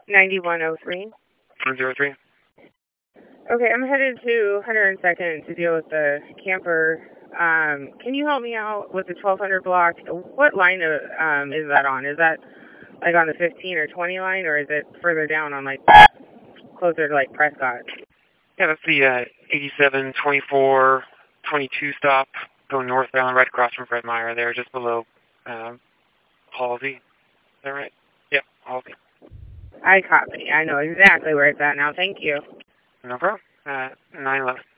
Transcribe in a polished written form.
9103. 103. Okay, I'm headed to 102nd to deal with the camper. Can you help me out with the 1200 block? What line is that on? Is that like on the 15 or 20 line, or is it further down on like closer to like Prescott? Yeah, that's the 87, 24, 22 stop going northbound right across from Fred Meyer there, just below Halsey. Is that right? Yep, Halsey. I copy. I know exactly where it's at now. Thank you. No problem. 911.